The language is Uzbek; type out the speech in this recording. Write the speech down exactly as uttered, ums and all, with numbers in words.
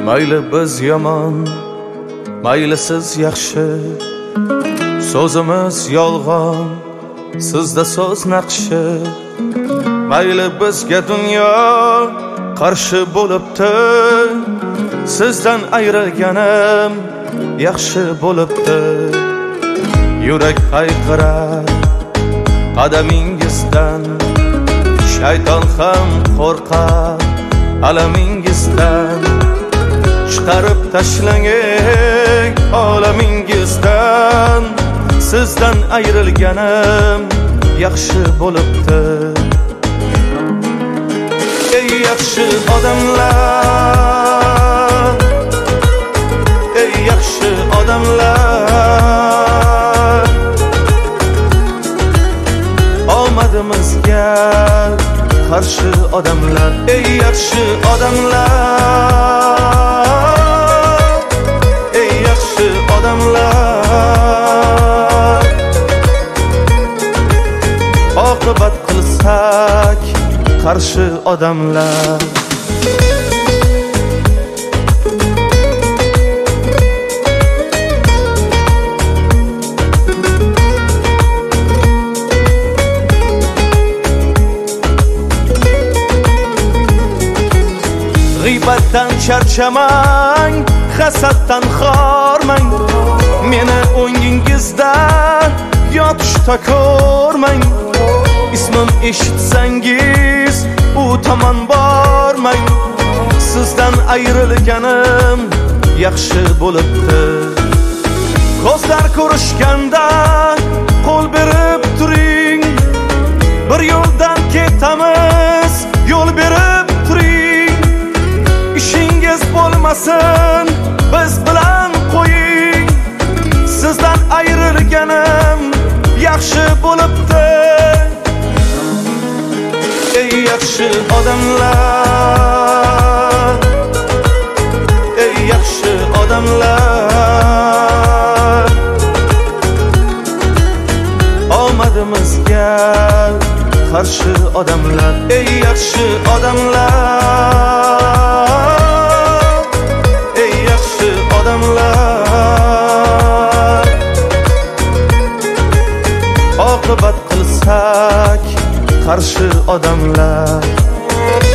mayli biz yomon, mayli siz yaxshi, so'zimiz yolg'on, sizda so'z naqshi. Mayli bizga dunyo qarshi bo'libdi, sizdan ayrilganim yaxshi bo'libdi. Yurak hayqirar qadamingizdan, shayton ham qo'rqar alamingizdan. Chiqarib tashlang olamingizdan, sizdan ayrilganim yaxshi bo'libdi. Ey yaxshi odamlar, ey yaxshi odamlar, omadimizga qarshi odamlar. Ey yaxshi odamlar, ey yaxshi odamlar, oqibat qilsak qarshi odamlar. G'iybatdan charchamang, hasaddan xormang, meni o'ngingizda yotishda ko'rmang. Ismim eshitsangiz u tomon bormang, sizdan ayrilganim yaxshi bo'libdi. Ko'zlar ko'rishganda qo'l berib turing, bir yo'ldan ketamiz, yo'l berib turing. Ishingiz bo'lmasin, biz bilan qo'ying, sizdan ayrilganim yaxshi bo'libdi. Ey yaxshi odamlar, ey yaxshi odamlar, omadimizga qarshi odamlar. Ey yaxshi odamlar, ey yaxshi odamlar, oqibat qilsak qarshi odamlar.